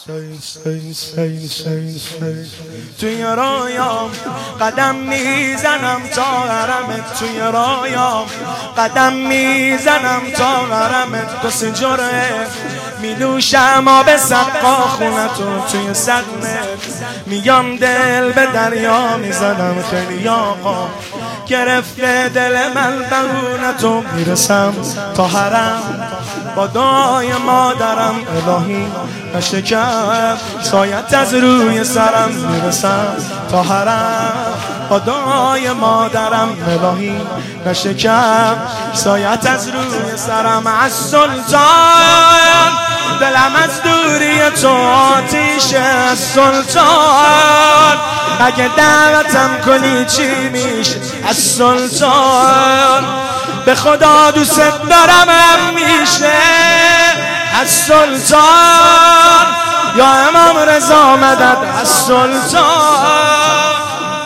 توی رویام قدم میزنم تا حرمت، توی رویام قدم میزنم تا حرمت، دو سه جرعه میلوشم آب سقا خونتون، توی سقمت میگم دل به دریا میزنم، خیلی آقا گرفته دل من بهونتون، میرسم تا حرم با دعای مادرم، الهی نشکم سایت از روی سرم، میرسم تا حرم با دعای مادرم، الهی نشکم سایت از روی سرم. از سلطان دلم از دوری تو آتیشه، از سلطان اگه دعوتم کنی چی میشه، از سلطان به خدا دوست دارم میشه، از سلطان یا امام رضا مدد، از سلطان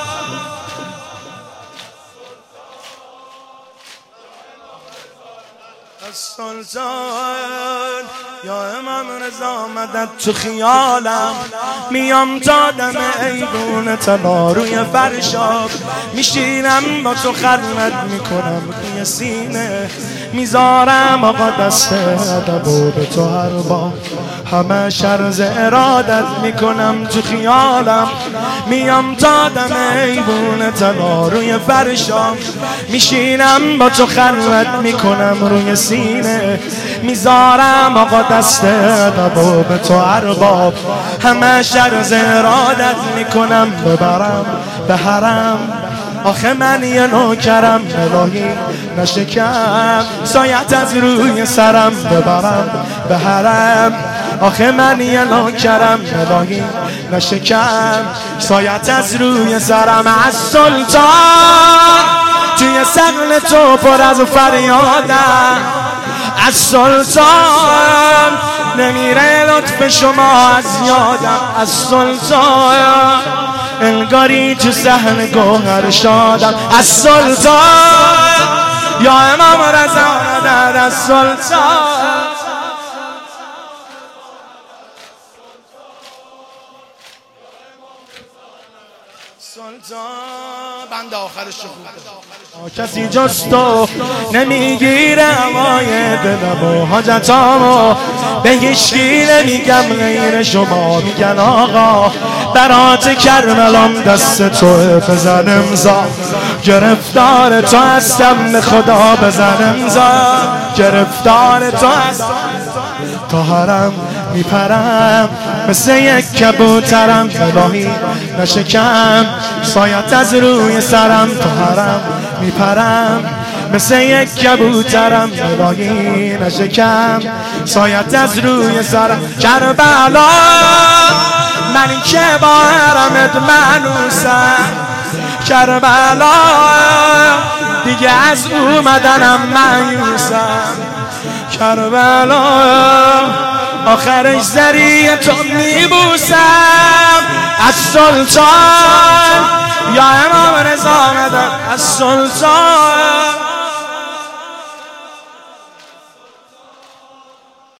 از سلطان یا امام رضا مدد. تو خیالم میام تا دم ایوون طلا روی فرشاب میشینم، با تو خدمت میکنم روی سینه میذارم آقا دست ادب و به تو هر بار همه شرز ارادت میکنم. تو خیالم میام تا دم ایوون طلا روی فرشاب میشینم، با تو خدمت میکنم روی سینه میذارم آقا دست ادب و به تو ارباب همه شرز ارادت میکنم، ببرم به حرم آخه من یه نوکرم، الهی نشکم سایت از روی سرم، ببرم به حرم آخه من یه نوکرم، الهی نشکم سایت از روی سرم. از سلطان توی سقل تو پر از فریادم، از سلطان نمیره لطف شما از یادم، از سلطان انگاری تو صحن گوهر شادم، از سلطان یا امام رضا مدد، از سلطان بند آخرش خوبه. کسی جز تو نمیگیره هوای دلم و حاجتامو، به هیچکی نمیگم غیر شما، میگن آقا برات کربلام دست تو، بزن امضا گرفتار تو هستم، به خدا بزن امضا گرفتار تو هستم، تا حرم میپرم مثل یک کبوترم، الهی نشکم سایت از روی سرم، تا حرم میپرم مثل یک کبوترم، الهی نشکم سایت از روی سرم. کربلا من که با حرمت منوسم، کربلا دیگه از اومدنم مایوسم، کربلا آخرش ذریع تو میبوسم، از سلطان یا امام رضا مدد، از سلطان